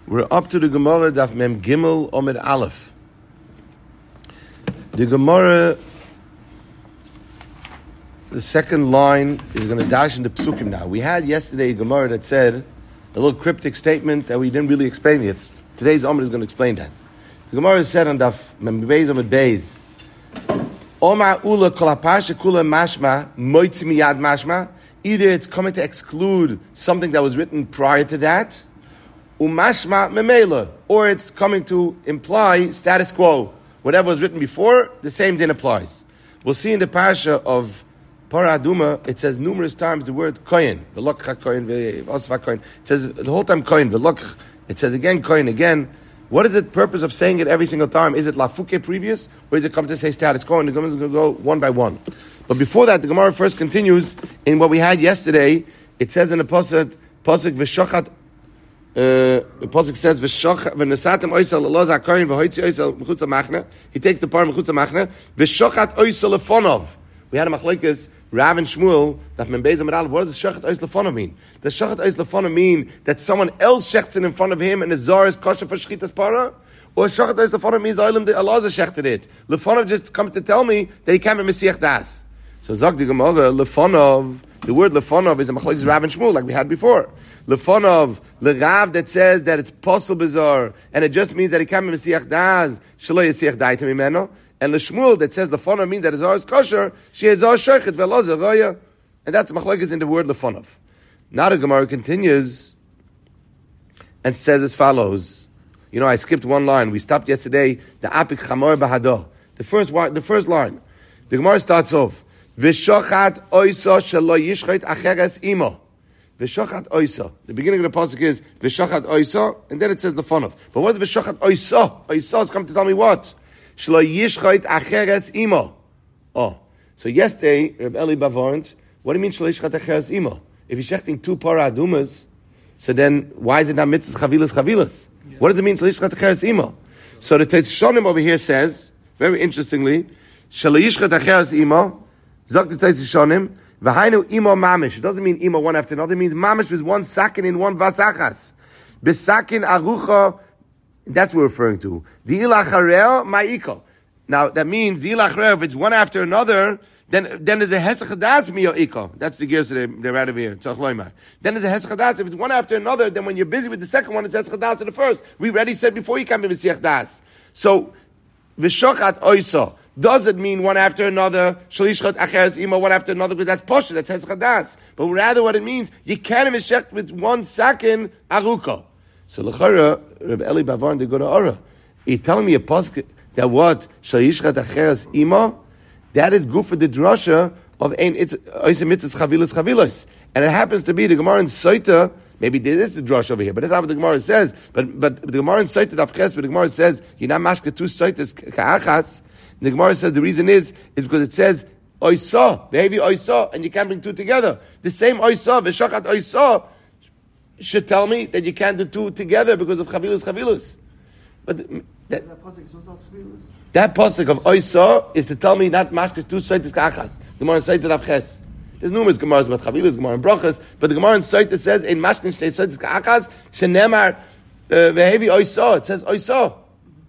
We're up to the Gemara Daf Mem Gimel Omid Aleph. The Gemara, the second line is going to dash into Psukim now. We had yesterday a Gemara that said a little cryptic statement that we didn't really explain yet. Today's Omid is going to explain that. The Gemara said on Daf Mem Beis Omid Beis, Oma Ula Kol HaParsha Kula Mashma Moitzi Miyad Mashma. Either it's coming to exclude something that was written prior to that, umashma memela, or it's coming to imply status quo. Whatever was written before, the same thing applies. We'll see in the parasha of Parah Aduma, it says numerous times the word kohen, v'lokcha kohen, v'osva kohen. It says the whole time kohen, v'lokch. It says again kohen, again. What is the purpose of saying it every single time? Is it lafuke previous, or is it come to say status quo? And the Gemara is going to go one by one. But before that, the Gemara first continues in what we had yesterday. It says in the pasuk v'shochat. The pasuk says v'nesatem oisel loza kohen v'hoitzi oisel mechutz machna. He takes the part mechutz machna v'shochat oisel lefonov. We had a machlokes Rav and Shmuel that Membez Amar. What does shochat oisel lefonov mean? Does shochat oisel lefonov mean that someone else shechts it in front of him and the zar is kosher for shchitas para? Or shochat oisel lefonov means the Allah shechted it. Lefonov just comes to tell me that he can't be mesiach das. So zog the Gemara lefonov. The word lefonov is a machlokes Rav and Shmuel like we had before. Lefonov, Rav that says that it's possible bizarre, and it just means that he can't be Mesiach Daz, Shelo Yesiach Daitem Imeno. And Shmuel that says Lefonov means that his Zar is kosher, she is Zar Shechet Velo Zeroya. And that's machlokes in the word Lefonov. Now the Gemara continues and says as follows. You know, I skipped one line. We stopped yesterday, the Apik Chamor Bahado. The first line. The Gemara starts off, V'shochat Oiso Shelo Yishchet Acheres Imo. V'shochat oisa. The beginning of the pasuk is v'shochat oisa, and then it says lefonov. But what is v'shochat oisa? Oisa is coming to tell me what? Shlo yishchait acheres imo. Oh, so yesterday, Reb Eli Bavarnt, what do you mean shlo yishchait acheres imo? If you're shechting two parah adumas, so then why is it not mitzvahs chavilas? Yeah. What does it mean shlo yishchait acheres imo? So the Teitz Shonim over here says, very interestingly, shlo yishchait acheres imo, zok the Teitz Shonim. V'hainu imo mamish. It doesn't mean imo one after another. It means mamish with one sakin in one vasachas. Besakin arucha. That's what we're referring to. Di'ilachareo ma'iko. Now that means di'ilachareo. If it's one after another, then there's a hesach miyo iko. That's the gears they right over here. Then there's a hesach. If it's one after another, then when you're busy with the second one, it's hesach in the first. We already said before you can't be mesiach das. So v'shochat oiso. Does it mean one after another, shalishchat acheres ima, one after another, because that's posher, that's heschadas. But rather what it means, you can't even shecht with one sakin aruka. So l'chara, Reb Eli Bavarn, they go to Ora. He's telling me a pasuk that what, shalishchat acheres ima, that is good for the drasha of ein oisem mitzvahs chavilas. And it happens to be the Gemara in Soita, maybe this is the drush over here, but that's not what the Gemara says. But the Gemara in Soita, but the Gemara says, you're not mashka two Soitas ka'achas. The Gemara says the reason is because it says oisa, the heavy oisa, and you can't bring two together. The same oisa, v'shachat oisa, should tell me that you can't do two together because of chavilus. But that pasuk of oisa is to tell me not mashkas two saitis kachas. The Gemara in Saitis avches. There's numerous Gemaras about chavilus, Gemara in brachas, but the Gemara in Saitis says in mashkas saitis kachas shenemar v'hevi oisa. It says oisa.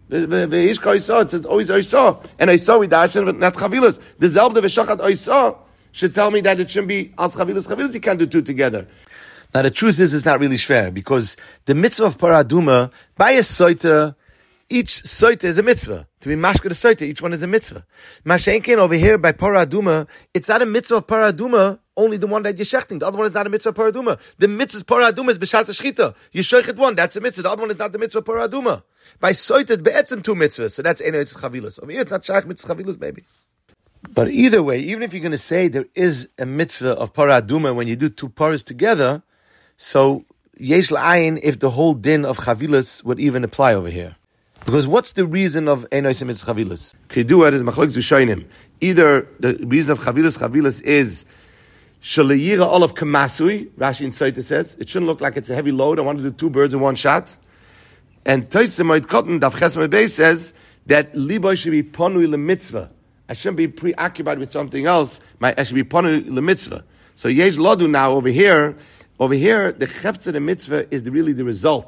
It says always oisa, and oisa we dash and not chavilas. The zelbde v'shachat oisa should tell me that it shouldn't be as chavilas. You can't do two together. Now the truth is, it's not really fair because the mitzvah of paraduma by a soita, each soita is a mitzvah. To be mashka the soita, each one is a mitzvah. Mashenkin over here by paraduma, it's not a mitzvah of paraduma. Only the one that you're shechting. The other one is not a mitzvah paraduma. The mitzvah paraduma is b'shas shchita. You shechet one, that's a mitzvah. The other one is not the mitzvah paraduma. By soitet be'etzim two mitzvahs. So that's eno it's chavilas. Over here it's not shaykh mitzvah chavilas maybe. But either way, even if you're going to say there is a mitzvah of paraduma when you do two paras together, so yesh la'ayin if the whole din of chavilas would even apply over here. Because what's the reason of eno it's mitzvah chavilas? Kedua is machlokes v'shaynim. Either the reason of chavilas is Shalayira olav kamasui, Rashi in Saita says, it shouldn't look like it's a heavy load. I want to do two birds in one shot. And Toysemoid Cotton, Daf Chesed Beis says that liboy should be ponui lemitzvah. I shouldn't be preoccupied with something else. I should be ponui lemitzvah. So yesh lodu now over here, the cheftzah the mitzvah is really the result.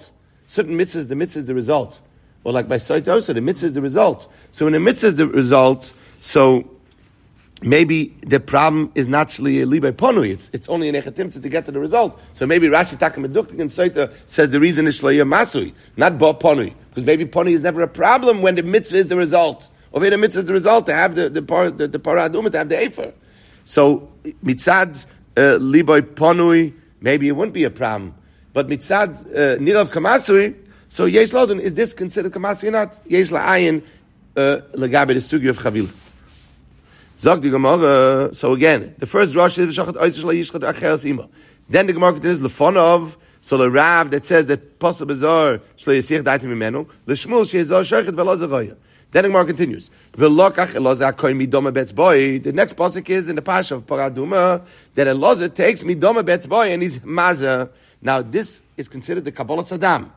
certain mitzvahs, the mitzvah is the result. Or like by Saita also, the mitzvah is the result. So when the mitzvah is the result, so maybe the problem is not shli libay ponui. It's only an echatimtza to get to the result. So maybe Rashi Taka Meduktik and Saita says the reason is shli masui, not ba ponui. Because maybe ponui is never a problem when the mitzvah is the result. Or when the mitzvah is the result to have the parah aduma, to have the efer. So mitzad libay ponui, maybe it wouldn't be a problem. But mitzad nirav kamasui, so yesh lodin, is this considered kamasui or not? Yesh la'ayin legabe the sugi of chavilas. Zog the Gemara. So again, the first Rosh is v'shachat oiser shla yishchat acheres ima. Then the Gemara continues lefonov. So the Rav that says that pasuk bezar shla yisich daitim imenu l'shmul sheizor shochet v'lo zeroya. Then the Gemara continues v'lokach elazar koin midoma betz boy. The next pasuk is in the parsha of Paraduma that Elazar takes midoma betz boy and he's mazer. Now this is considered the Kabbalah Saddam.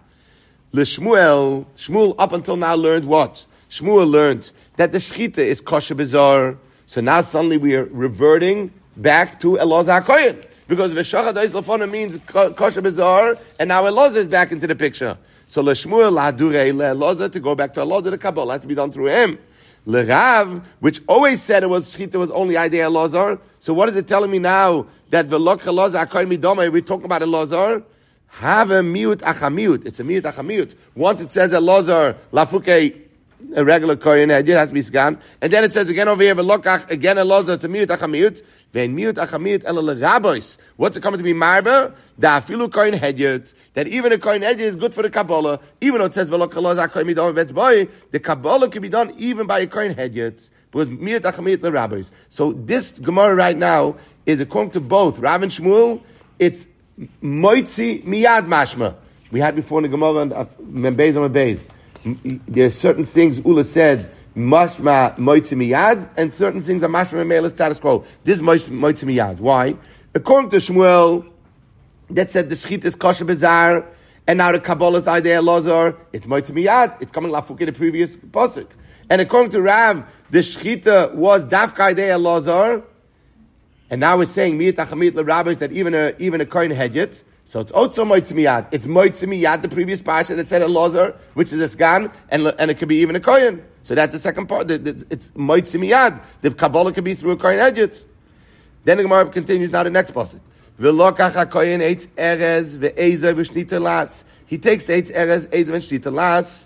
Shmuel up until now learned what? Shmuel learned that the shchita is kosher bezar. So now suddenly we are reverting back to Elazar Kohen. Because V'shachad Ois Lefona means kosher bezar, and now Elazar is back into the picture. So L'shmuel L'adurei L'Elazar, to go back to Elazar, the Kabbalah has to be done through him. L'Rav, which always said it was Shchita, was only idea Elazar. So what is it telling me now? That V'lok Elazar Kohen Midoma, we're talking about Elazar? Have a miut achamiut. It's a miut achamiut. Once it says Elazar, Lafuke, a regular kohen hedyot has to be sgan, and then it says again over here v'lokach again Elazar to miut achamiyut vein miut achamiyut ela l'rabbis. What's it coming to be marba? Da afilu kohen hedyot, that even a kohen hedyot is good for the Kabbalah, even though it says v'lok Elazar kohen midom vetz boy, the Kabbalah can be done even by a kohen hedyot because miut achamiyut l'rabbis. So this Gemara right now is according to both Rav and Shmuel. It's moitzi miyad mashma. We had before in the Gemara and Membeis on Membeis. There are certain things Ula said mashma moitzi miyad, and certain things are mashma me'ela status quo. This is moitzi miyad. Why? According to Shmuel, that said the shchit is kosher bezar, and now the Kabbalah's idea Elazar, it's moitzi miyad. It's coming lafuk in the previous pasuk. And according to Rav, the shchita was dafka idea Elazar, and now we're saying miyat achamit l'rabbis that even a kohen hedyot. So it's also moitzi miyad. It's moitzi miyad, the previous parsha that said Elazar, which is a sgan, and it could be even a kohen. So that's the second part. It's moitzi miyad. The Kabbalah could be through a kohen hedyot. Then the Gemara continues now the next pasuk. V'lokach hakohen eitz erez ve'ezah v'shnita las. He takes the eitz erez, ezah v'shnita las.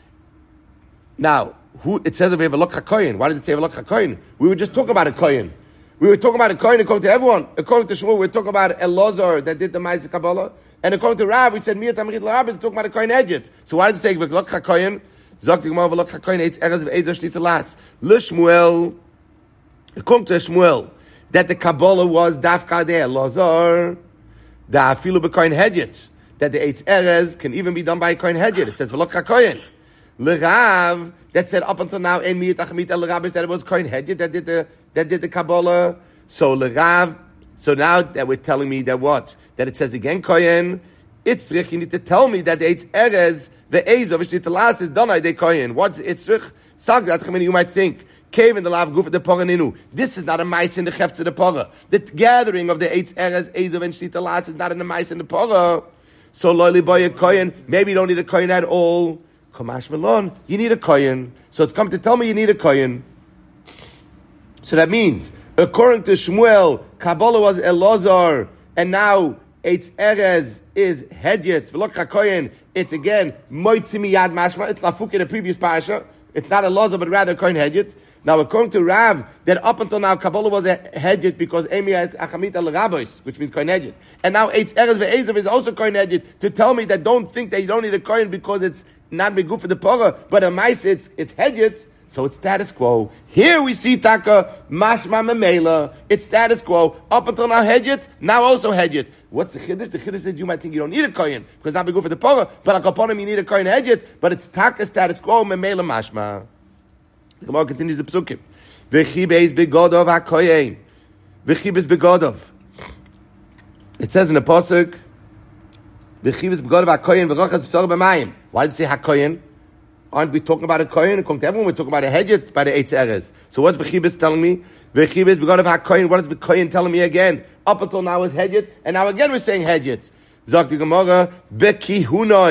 Now, it says over here v'lokach hakohen. Why does it say v'lokach hakohen? We were just talking about a kohen. We were talking about a kohen according to everyone. According to Shmuel, we were talking about Elazar that did the Ma'aseh Kabbalah. And according to Rav, we said Miyat Amrit L'Rabbis, we're talking about a kohen hedyot. So why does it say V'lok HaKohen? Zok T'Gemara V'lok HaKohen Eitz Erez V'Ezah Shlita Las. L'Shmuel, according to Shmuel, that the Kabbalah was Dafka De Elazar, the Afilu B'Kohen hedyot, that the Eitz Erez can even be done by a kohen hedyot. It says V'lok HaKohen. L'Rav, that said up until now, En Miyat Achamit El L'Rabbis, that it was kohen hedyot that did the Kabbalah. So L'Rav, so now that we're telling me that what? That it says again Kohen, Itzrich, you need to tell me that the Eitz Erez, the Eizah, which the Talas is done by the Kohen. What's Itzrich? Sagdat, you might think, cave in the lav guf the Porah Ninu. This is not a mice in the Chefts of the Porah. The gathering of the Eitz Erez, Eizah, and Shlita Las is not in the mice in the Porah. So Loili Boy a Kohen, maybe you don't need a Kohen at all. Kamash Melon, you need a Kohen. So it's come to tell me you need a Kohen. So that means, according to Shmuel, Kabbalah was Elazar, and now Eitz Erez is Hedyot, V'lok HaKohen, it's again, Moitzi Miyad Mashma, it's Lafuk in the previous parasha, it's not Elazar, but rather Kohen Hedyot. Now, according to Rav, that up until now, Kabbalah was a Hedyot because Emiyat Achamit al-Rabbis, which means Kohen Hedyot. And now Eitz Erez Ve'ezav is also Kohen Hedyot, to tell me that don't think that you don't need a Kohen because it's not Beguf for the Porah, but a Mice, it's Hedyot. So it's status quo. Here we see Taka, Mashma Memela. It's status quo. Up until now Hedyot, now also Hedyot. What's the Chiddush? The Chiddush says you might think you don't need a Kohen, because not be good for the Porah, but Akaponim you need a Kohen Hedyot, but it's Taka status quo, Memela Mashma. The Gemara continues the Psukim. V'chibeis begodov HaKohen. V'chibeis begodov. It says in the Pasuk, V'chibeis begodov HaKohen v'rochas b'sor b'mayim. Why did it say HaKohen? Aren't we talking about a kohen? According to everyone, we're talking about a hedyot by the Eitz Erez. So what's V'chibis telling me? V'chibis begot of HaKohen. What is the kohen telling me again? Up until now is hedyot, and now again we're saying hedyot. Zok the Gemara, Bekihunoi.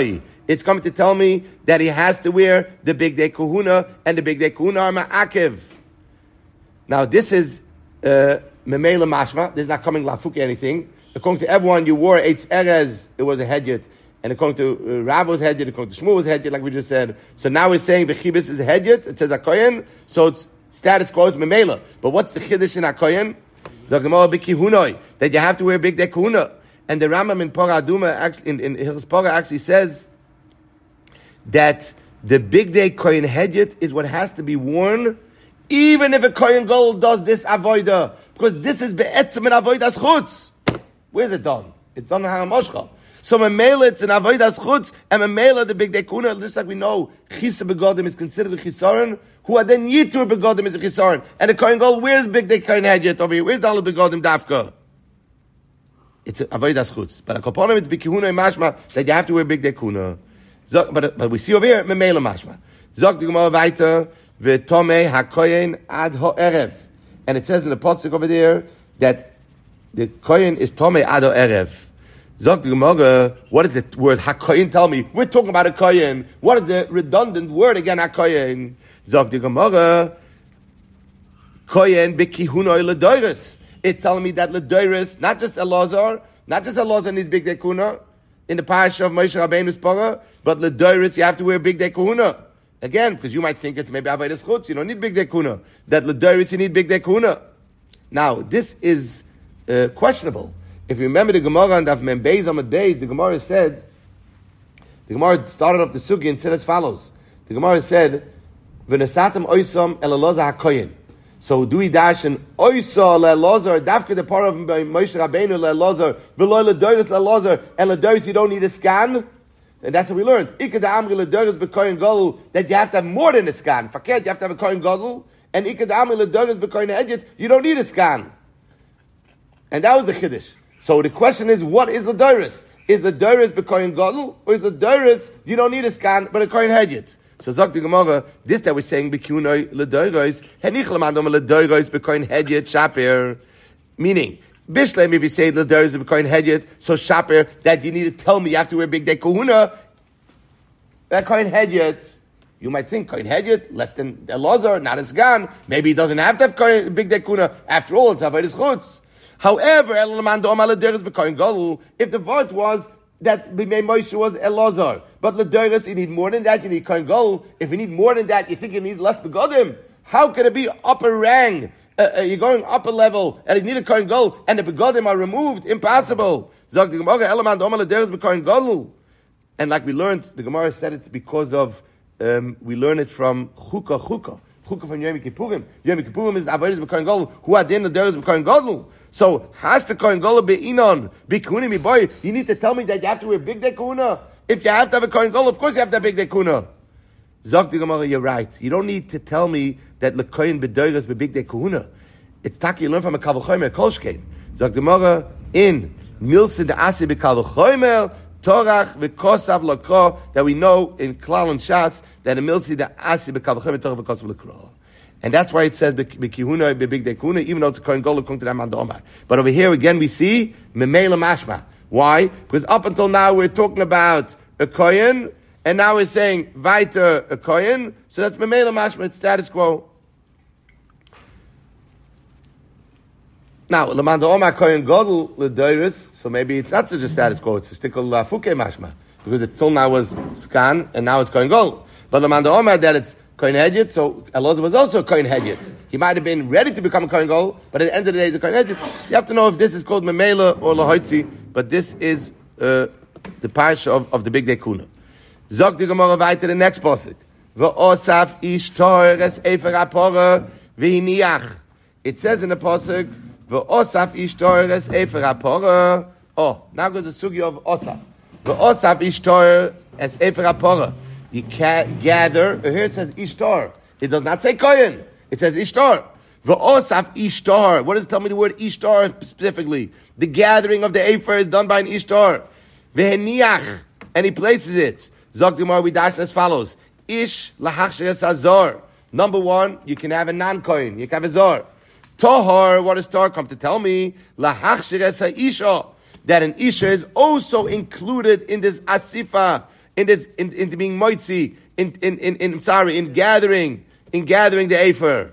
It's coming to tell me that he has to wear the Big Day Kahuna, and the Big Day Kahuna are Ma'akiv. Now, this is Memela Mashma. This is not coming Lafuke anything. According to everyone, you wore Eitz Erez, it was a hedyot. And according to Rav was hedyot, according to Shmuel was hedyot, like we just said. So now we're saying the Chibis is hedyot. It says Akoyen, so it's status quo is Memela. But what's the Chiddush in Akoyen? That you have to wear Big Day Kahuna. And the Rambam in Parah Aduma, actually, in Hilchos Parah, actually says that the Big Day Kohen Hedyot is what has to be worn, even if a Kohen Gadol does this avoida, because this is be'etzem in avoidas chutz. Where's it done? It's done in Haramoshcha. So Memela, it's in avoidas chutz, and Memela, the Big Day Kahuna, just like we know, Chisa begodim is considered a chisaron, who are then Yitur begodim is a chisaron. And the Kohen Gadol, where's Big Day Kohen Hedyot over here? Where's the Alu begodim dafka? It's avodas chutz, but a koponim it's bikihuna and mashma that you have to wear Big Day Kahuna. But we see over here memela mashma. Zok the Gemara weiter v'tomei hakoyen ad ha'erev, and it says in the pasuk over there that the koyen is tomei ad ha'erev. Zok the Gemara, what does the word hakoyen tell me? We're talking about a koyen. What is the redundant word again? Hakoyen. Zok the Gemara, koyen bikihuna ledoiris. It's telling me that L'Doiris, not just Elazar needs Big Day Kahuna in the parasha of Moshe Rabbeinu's Parah, but L'Doiris, you have to wear Big Day Kahuna. Again, because you might think it's maybe Avodas Chutz, you don't need Big Day Kahuna. That L'Doiris, you need Big Day Kahuna. Now, this is questionable. If you remember the Gemara and Daf Mem Beis Amud Beis, the Gemara started off the Sugi and said as follows. The Gemara said, V'nesatem oisam el Elazar hakoyen. So do we dash an oisa le'elazar, dafka the part of Moshe Rabbeinu le'elazar, v'lo le'doris le'elazar, and le'doris you don't need a scan? And that's what we learned. Ikad amri le'doris b'koyin gadol, that you have to have more than a scan. Faket, you have to have a koyin gadol, and ikad amri le'doris b'koyin hedyot, you don't need a scan. And that was the chiddush. So the question is, what is le'doris? Is le'doris b'koyin gadol, or is le'doris you don't need a scan, but a koyin hedyot? So Zok the Gemara, this that we're saying b'kunoi ledoiros, henich lemandom ledoiros b'koin hedyet shapir. Meaning, bishlem if you say ledoiros b'koin hedyet, so shapir that you need to tell me you have to wear Big Day Kahuna. That koin hedyet, you might think koin hedyet less than Elazar, not a sgan. Maybe he doesn't have to have Big Day Kahuna. After all, it's avodas chutz. However, if the word was that B'mei Moshe was Elazar, but L'Doiris, you need more than that, you need Kohen Gadol. If you need more than that, you think you need less Begodim? How can it be upper rang? You're going upper level, and you need a Kohen Gadol, and the Begodim are removed? Impossible. And like we learned, the Gemara said it's because of, we learn it from Chukah from Yom Kippurim. Yom Kippurim is the Avodas b'Kohen Gadol, who are then the L'Doiris b'Kohen Gadol. So, Hashta Kohen Gadol be'inon, b'Kehuna miboy, you need to tell me that you have to wear Big Day Kahuna. If you have to have a Kohen Gadol, of course you have to have Big Day Kahuna. Zok the Gemara, you're right. You don't need to tell me that L'Kohen b'Doiris b'Big Day Kahuna. It's taki you learn from a Kal V'chomer, Kolshkein. Zok the Gemara, in Milsa D'asi b'Kal V'chomer, Torach v'Kosav L'Kro, that we know in Klal and Shas, that in Milsa D'asi b'Kal V'chomer, Torach v'Kosav L'Kro. And that's why it says b'kihuna b'big day kahuna, even though it's a kohen gadol according to the Amad Omar. But over here again we see memela mashma. Why? Because up until now we're talking about a kohen, and now we're saying weiter a kohen. So that's memela mashma. It's status quo. Now Amad Omar kohen gadol l'doiris. So maybe it's not such a status quo. It's a stickle fuke mashma, because it till now was scan and now it's kohen gadol. But Amad Omar that it's Kohen Hedyot, so Elazar was also a Kohen Hedyot. He might have been ready to become a Kohen Gadol, but at the end of the day, he's a Kohen Hedyot. So you have to know if this is called Memela or Lahoitzi, but this is the parasha of the Big Day Kahuna. Zok the Gemara weiter the next pasuk. V'osaf ish toires efer hapora v'hiniach. It says in the pasuk, V'osaf ish toires efer hapora. Oh, now goes the sugi of Osaf. V'osaf ish toires efer hapora. You can't gather. Here it says Ishtar. It does not say Kohen. It says Ishtar. V'osaf Ishtar. What does it tell me the word Ishtar specifically? The gathering of the Ephah is done by an Ishtar. V'heniach. And he places it. Zok Gemara, we dash as follows. Ish lahachsheres hazor. Number one, you can have a non-Kohen. You can have a zor. Tohar, what does Tar come to tell me? Lahachsheres ha'isha. That an Isha is also included in this Asifa. into being moitzi, in gathering the Efer.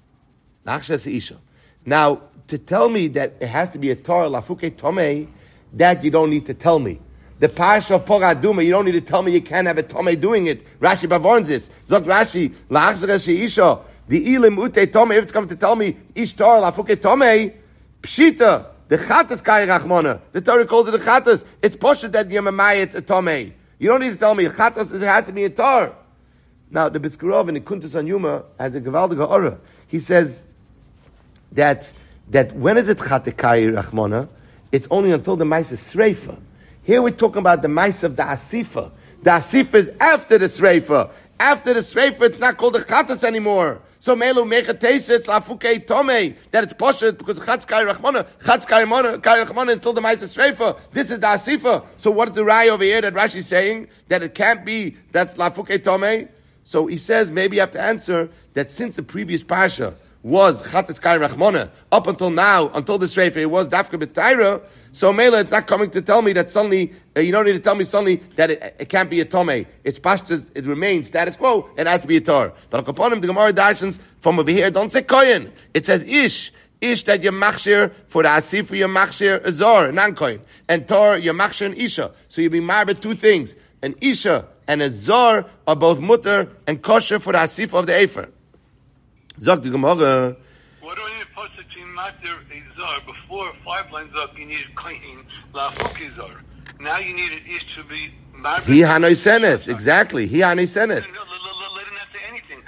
Now, to tell me that it has to be a Torah lafuke tomei, that you don't need to tell me. The Parsha of Poraduma, you don't need to tell me you can't have a tomei doing it. Rashi bavorns this. Zok Rashi, la'achzera she'isha, the ilim ute tomei, if it's coming to tell me, ish Torah lafuke tomei, pshita, the chatas kai rachmona. The Torah calls it the chatas. It's poshet that you're mamayit a tomei. You don't need to tell me, chatas, it has to be a Torah. Now, the Biskurov in the Kuntas on Yuma has a gewaldige aura. He says that when is it chatekai rachmona? It's only until the Maisa Sreifa. Here we're talking about the Maisa of the Asifa. The Asifa is after the Sreifa. After the Sreifa, it's not called the Chatas anymore. So Melu Mechates, it's Lafukei Tomei, that it's Poshet, because Chatzkai Rachmona, Chatzkai Rachmona is until the Maisa Sreifa. This is the Asifa. So what is the Rai over here that Rashi is saying? That it can't be, that's Lafukei Tomei? So he says, maybe you have to answer that since the previous Pasha was Chatas Kai Rachmona, up until now, until this Sreifa, it was Dafka B'Taira, so Mela, it's not coming to tell me that suddenly, you don't need to tell me suddenly that it can't be a Tomei. It's Pashtas, it remains status quo, it has to be a Tor. But upon him, the Gemara Darshans from over here, don't say Koyin. It says Ish that you're machshir, for the Asif, you're machshir, a Zor, non-Koyin. And Tor, you're machshir and Isha. So you'll be married two things. An Isha and a Zor are both mutter and kosher for the Asif of the Efer. Zog the Gemara. What do you supposed to be matter a Zor? Before 5 lines up, you needed Koyin, Lafuki Zor. Now you need it Ish to be married. He Hanoi Senes, exactly. He Hanoi Senes. Let him not say anything.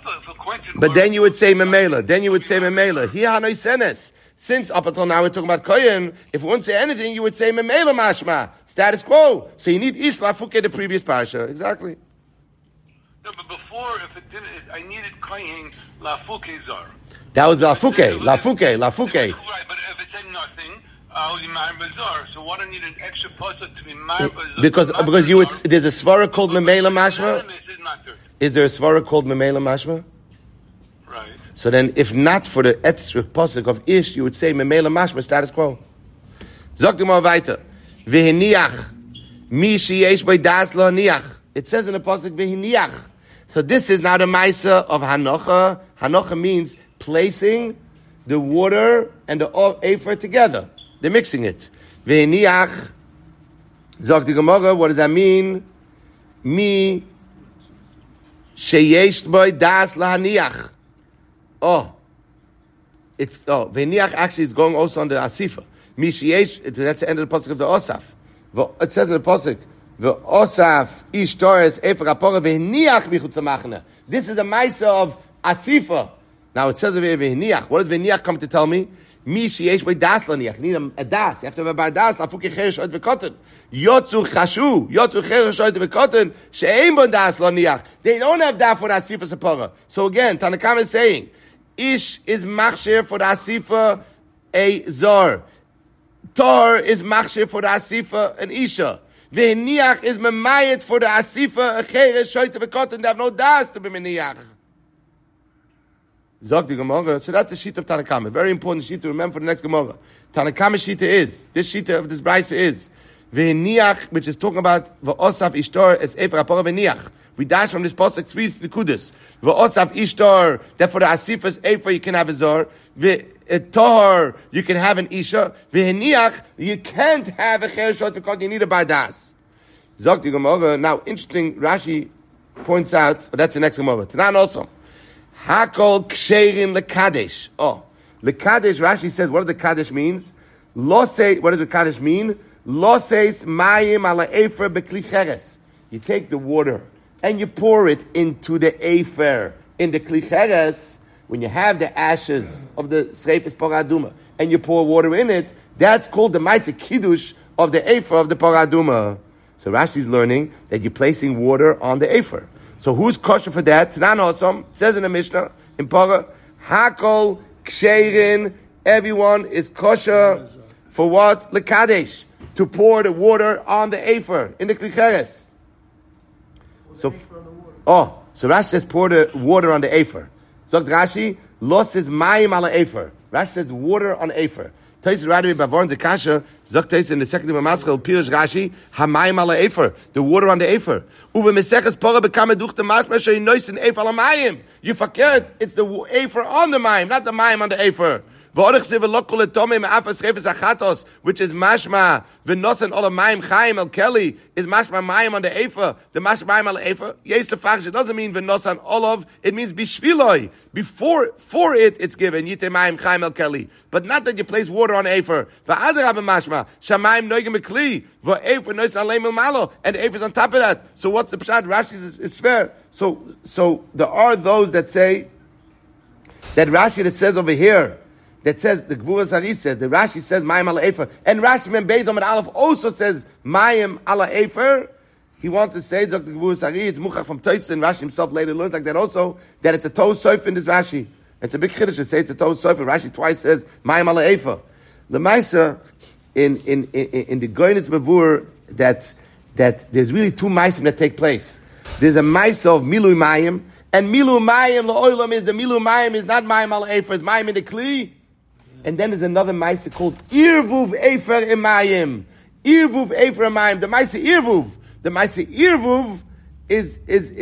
But then you would say Memela. He Hanoi Senes. Since up until now we're talking about Koyin, if we wouldn't say anything, you would say Memela Mashma. Status quo. So you need Ish Lafuke, the previous Pasha. Exactly. No, but before, if it didn't, I needed Koyin, Lafuke Zor. That was Lafuke. Right, but if it said nothing, I'll be married by Zor. So what I need an extra pasuk to be married by Zor? Because you would, there's a svara called Memela Mashma? Is there a svara called Memela Mashma? Right. So then, if not for the extra pasuk of Ish, you would say Memela Mashma, status quo. Zog du mal weiter. V'hiniach, mi sheyesh by das lo niach. It says in the pasuk v'hiniach. So this is now the Maisa of Hanocha. Hanocha means placing the water and the Efer together. They're mixing it. V'hiniach, Zog the Gemara, what does that mean? Mi sheyesh by das lahaniach. V'hiniach actually is going also on the Asifa. Mi sheyesh, that's the end of the pasuk of the Osaf. It says in the pasuk, V'osaf ish Torres efer apora v'hiniach michutz hamachna. This is the Maisa of Asifa. Now it says over here v'hiniach. What does v'hiniach come to tell me? Mi sheyesh by das laniach. You need a das. You have to have a bar das. Lafuke cheresh oid v'koten. Yotzu cheresh oid v'koten. She'ein bon das laniach. They don't have that for the Asifa sapora. So again, Tanakam is saying, Ish is machshir for the Asifa a Zor. Tor is machshir for the Asifa an Isha. V'hiniach is memayit for the Asifa, a cheresh, shoyte v'koten, they have no das to be meniach. Zog the Gemara, so that's the sheet of Tanakama. Very important sheet to remember for the next Gemara. Tanakama sheet is, this sheet of this Braisa is, v'hiniach, which is talking about v'osaf ishtor es efer apora v'hiniach. We dash from this pasuk 3 nekudas. V'osaf ishtor, that for the Asifa's efer you can have a zor. Tohar, you can have an isha. V'hiniach, you can't have a cheresh shot because you need a bardas. Zog the Gemara. Now, interesting, Rashi points out, but that's the next Gemara. Tanan also. Hakol ksherin lekadesh. Lekadesh, Rashi says, what does the kadesh means? What does the kadesh mean? Loses mayim ala efer bekli cheres. You take the water and you pour it into the efer. In the kli cheres, when you have the ashes of the Sreifes Paraduma and you pour water in it, that's called the Maisa Kiddush of the Efer of the Paraduma. So Rashi's learning that you're placing water on the Efer. So who's kosher for that? Tanan Osam says in the Mishnah, in Parah, Hakol Ksherin, everyone is kosher for what? Lekadesh, to pour the water on the Efer, in the Klicheres. So Rashi says pour the water on the Efer. Zog Rashi, Los is mayim ala efer. Rashi says water on efer. Tais right away Bavorn Zekasha, Zok Tais in the second of Maschel, Pirish Rashi, Hamayim ala Efer, the water on the Efer. Uve Meseches Pora bekame duch the Masmasha in Neus in Efer ala Mayim. You forget, it's the Efer on the Mayim, not the Mayim on the Efer. Which is mashma v'nosan ola mayim chayim el keli is mashma mayim on the efer. The mashma mayim on the efer. Yes, the fact it doesn't mean v'nosan olav. It means bishviloi. For it, it's given yite mayim chayim el keli. But not that you place water on efer. V'adarab mashma shamayim noigim ekli v'efer nois aleim el malo, and the efer is on top of that. So what's the pshat? Rashi is fair. So there are those that say that Rashi that says over here, that says, the Gvuras Hari says, the Rashi says, Mayim ala Efer, and Rashi Ben Beis Amud Aleph also says, Mayim ala Efer. He wants to say, Dr. Gvuras Hari, it's Muchach from Toys, and Rashi himself later learns like that also, that it's a Toz Soif in this Rashi. It's a big chiddush to say it's a Toz Soif, and Rashi twice says, Mayim ala Efer. The Maisa, in the Goynitz Mavur, that there's really two Maisim that take place. There's a Maisa of Milui Mayim, and Milui Mayim, La'olam is, the Milui Mayim is not Mayim ala Efer, it's Mayim in the Kli. And then there's another Maisa called Irvuv Efer Emayim. Irvuv Efer Emayim. The Maisa Irvuv. The Maisa Irvuv is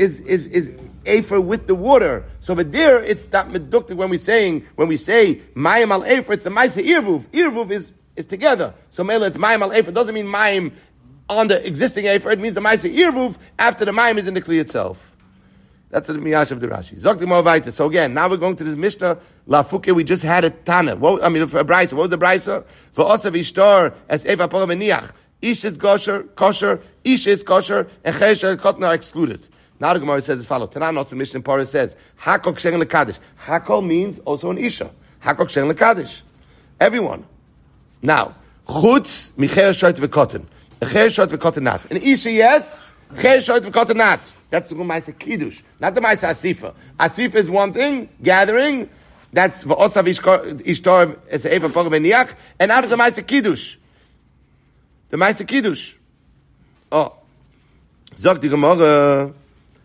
Efer with the water. So but there it's not meduktik when we say Mayim al Efer, it's a Maisa Irvuv. Irvuv is together. So Mela it's Mayim al Efer. It doesn't mean Mayim on the existing Efer. It means the Maisa Irvuv after the Mayim is in the Kli itself. That's the miyash of the Rashi. So again, now we're going to this Mishnah Lafuke. We just had a Tana. For a Brisa. What was the Brisa? For Osav Ishtar as Eva Pora V'niach. Ish is kosher. Ish is kosher, and Cheresh and Kotna are excluded. Now the Gemara says as follows. Tana also Mishnah in Parah says Hakol Kshen Lekadish. Hakol means also an Isha. Hakol Kshen Lekadish. Everyone. Now Chutz Micheresh Shoyt V'Kotin. Cheresh Shoyt V'Kotin not. An Isha yes. Cheresh Shoyt V'Kotin not. That's the Maisa Kiddush, not the Maisa Asifa. Asifa is one thing, gathering. That's V'osav Ishtar as Eva Pora V'niach, and now there's the Maisa Kiddush. The Maisa Kiddush. Oh, Zog the Gemara.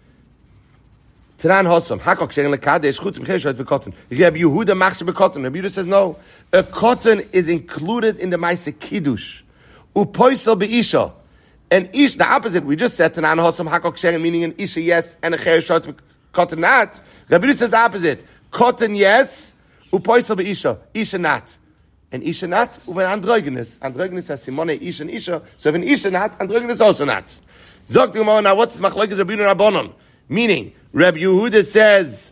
Tanan Hosam Hakok Shein LeKadesh Chutz Micheresh Shoyt V'Kotin. Rabbi Yehuda Machshe B'Kotin. Rabbi Yehuda says no. A cotton is included in the Maisa Kiddush. Upoisel Be'isha. And ish, the opposite, we just said Tanan Hosam Hakok Shein, meaning an isha yes and a cheresh shot cotton not. Rabbi says the opposite. Cotton yes, upoisel be'isha. Isha not. And isha not, uven androgenes. Androgenes has simone isha and isha. So if an isha not, androgenes also not. Zog the Gemara, now what's machlokes Rabbeinu Rabbanon? Meaning, Rabbi Yehuda says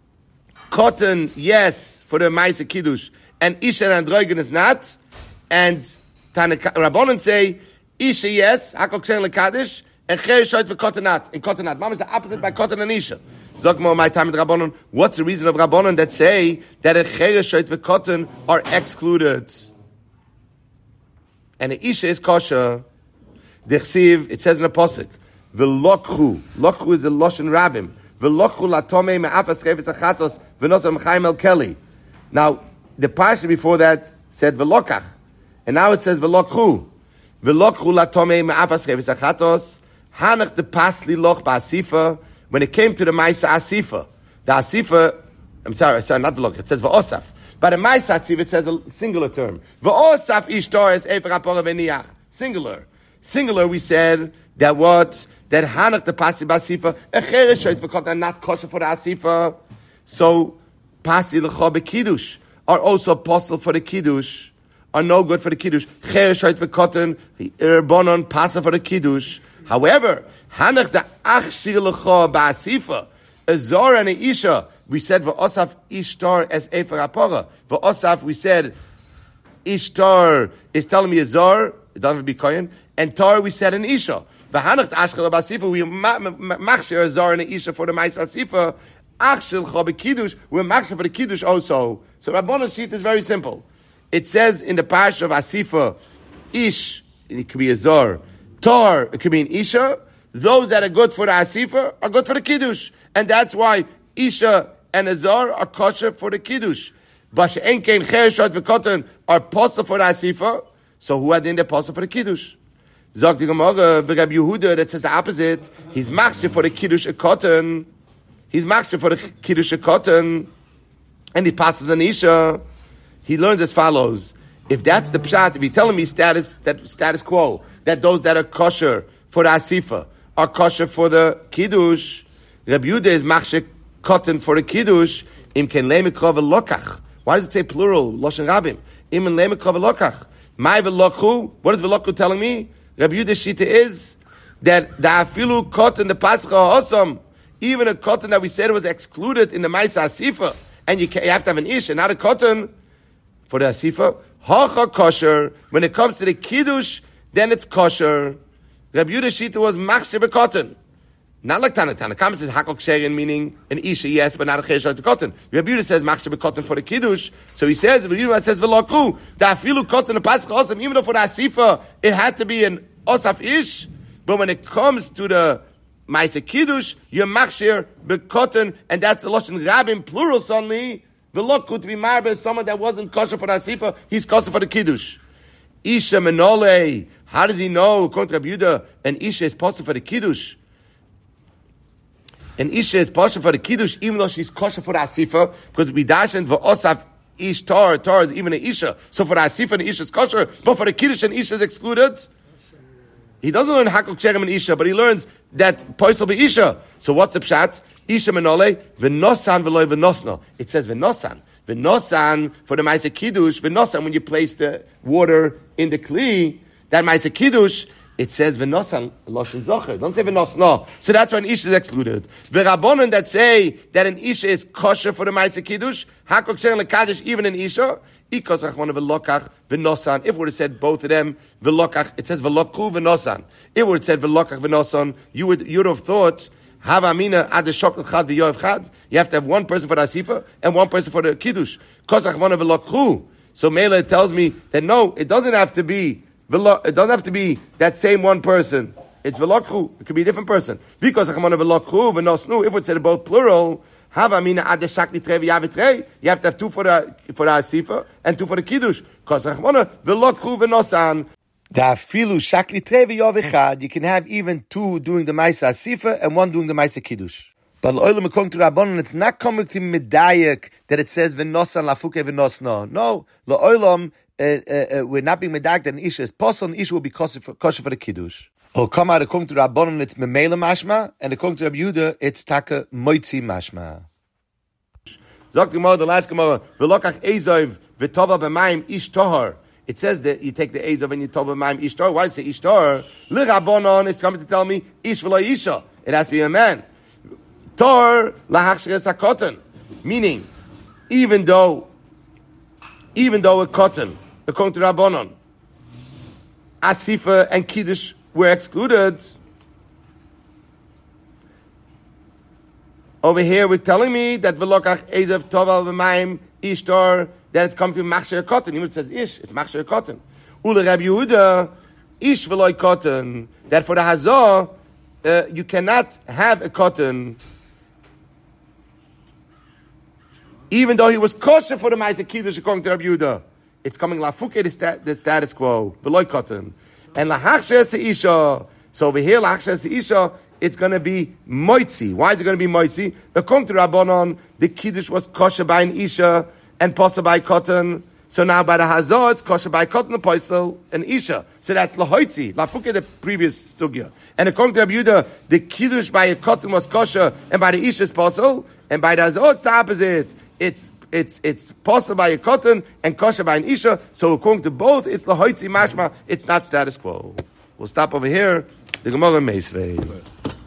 cotton yes for the Maisa Kiddush and isha and androgenes not. And Rabbanon say Isha yes, Hakol Kshen LeKadish, and Cheresh Shoyt V'Kotin not. In Kotin not. Mom is the opposite by Kotin and Isha. Zokmo, my time with Rabbanon. What's the reason of Rabbanon that say that a Cheresh Shoyt V'Kotin are excluded? And the Isha is kosher. Dechsiv, it says in the Pasuk, V'lokhu. Lokhu is a Loshen Rabim. V'lokhu latome me'afas chefes achatos v'nosam chayim el keli. Now, the parsha before that said V'lokach. And now it says V'lokhu. V'lokhu latome me'afas chefes achatos. Hanach de pasli loch ba'asifa. When it came to the Maisa Asifa, the Asifa, I'm sorry, not the loch, it says V'osaf. But the Maisa Asifa, it says a singular term. V'osaf ishtar es efer ha'pora v'niach. Singular, we said that what? That Hanach the Pasi Basifa, a Cheresh Shoyt V'Kotin, not kosher for the Asifa. So, Pasi L'cho B'Kiddush are also apostle for the Kiddush, are no good for the Kiddush. Cheresh Shoyt V'Kotin, Rabbanon, Pasa for the Kiddush. However, Hanach the Achshir L'cho Ba'asifa, a Zor and a Isha, we said V'osaf Ishtar as Efer HaPorah. V'osaf, we said Ishtar is telling me a Zor, it doesn't have to be Kohen, and Tar we said an Isha. V'hanach the Achshir Ba'asifa, we machshir a Zor and a Isha for the Mais Asifa. Achshir L'cho B'Kiddush, we're machshir for the Kiddush also. So Rabbanon's sheet is very simple. It says in the Parsha of Asifa, Ish, it could be a Zor. Tar, it could be an Isha. Those that are good for the Asifa are good for the Kiddush. And that's why Isha and Azar are kosher for the Kiddush. But She'en Kein Cheresh Shoyt V'Kotin are possible for the Asifa. So who are in the possible for the Kiddush? Zog the Gemara, Rabbi Yehuda, that says the opposite. He's machshir for the Kiddush a cotton. He's machshir for the Kiddush a cotton. And he passes an Isha. He learns as follows. If that's the pshat, if you're telling me status quo, that those that are kosher for the asifa are kosher for the kiddush, Rabbi Yehuda is machshir cotton for the kiddush. Im ken leimikov lokach. Why does it say plural? Loshen rabim. Im ken leimikov lokach. My velokhu. What is velokhu telling me? Rabbi Yehuda's shita is that the afilu cotton the pascha osam, even a cotton that we said was excluded in the Maisa Asifa, and you have to have an ish and not a cotton for the Asifa. Hacha kosher. When it comes to the kiddush, then it's kosher. Rabbi Yehuda's shita was machshir b'cotton. Not like Tana. Tana Kama says hakol ksherin, meaning an isha, yes, but not a chesh to cotton. Rabbi Yehuda says machshir b'cotton for the kiddush. So he says, Rabbi Yehuda says v'lokhu da afilu cotton the pascha osam. Even though for the asifa it had to be an osaf ish, but when it comes to the ma'aseh kiddush, you're machshir b'cotton, and that's the lashon rabim plural suddenly. V'lokhu to be marbe someone that wasn't kosher for the asifa, he's kosher for the kiddush. Isha menole. How does he know? According to Rabbi Yehuda, an isha is possible for the kiddush. An isha is kosher for the kiddush, even though she's kosher for the asifa, because we dashen v'osaf ish tar is even an isha. So for the asifa, an isha is kosher, but for the kiddush, an isha is excluded. He doesn't learn hakol ksherim and isha, but he learns that poisel be isha. So what's the pshat? Isha menole v'nosan v'loy v'nosno. It says v'nosan. V'nosan for the ma'aseh kiddush. V'nosan when you place the water in the kli, that ma'aseh kiddush. It says v'nosan loshen zocher. Don't say v'nosno. So that's why an isha is excluded. V'rabonon that say that an isha is kosher for the ma'aseh kiddush, hakol ksherim lekadosh even an isha. Ikos rachmana v'lokach v'nosan. If we would have said both of them v'lokach, it says v'lokhu v'nosan. If we would have said v'lokach v'nosan, you would have thought havamina ad shokol chad v'yoev chad. You have to have one person for the asifa and one person for the kiddush. Kos rachmana v'lokhu. So Mela tells me that no, it doesn't have to be. It doesn't have to be that same one person. It's velokhu. It could be a different person. Because velokhu v'nosnu. If we said both plural, you have to have two for the asifa and two for the kiddush. Because velokhu v'nosan. You can have even two doing the ma'aseh asifa and one doing the ma'aseh kiddush. But according to Rabbanon, it's not coming to medayek that it says v'nosan lafuke v'nosno. No, la'olam. We're not being medayek that an isha is possible, an isha will be kosher for the kiddush. Or come out according to Rabbanon, it's memela mashma, and according to Rabbi Yehuda, it's taka moitzi mashma. Zok the last Gemara, v'lokach ezov v'tova b'mayim ish tohar. It says that you take the ezov and you tova b'mayim ish tohar. Why does it say ish tohar? L'Rabbanon, it's coming to tell me ish v'lo isha. It has to be a man. Tor lahachsheres hakotan, meaning even though a cotton, according to Rabbanon, asifa and kiddush were excluded. Over here, we're telling me that v'lokach ezev toval v'mayim ishtar, that it's come to machsher cotton. Even it says ish, it's machsher cotton. Ule Rabbi Yehuda, ish v'loy cotton, that for the hazah, you cannot have a cotton, even though he was kosher for the ma'aseh kiddush according to Rabbi Yehuda. It's coming lafuke the status quo, v'loy cotton. And lahachshes isha. So over here, lahachshes isha, it's going to be moitzi. Why is it going to be moitzi? According to Rabbanon, the kiddush was kosher by an isha and posel by cotton. So now by the hazah, it's kosher by cotton, posel, and isha. So that's lahoitzi, lafuke the previous sugya. And according to Rabbi Yehuda, the kiddush by a cotton was kosher, and by the isha is posel, and by the hazah, it's the opposite. It's possible by a cotton and kosher by an isha. So according to both, it's lahoitzi mashma. It's not status quo. We'll stop over here. The Gemara Meisvei.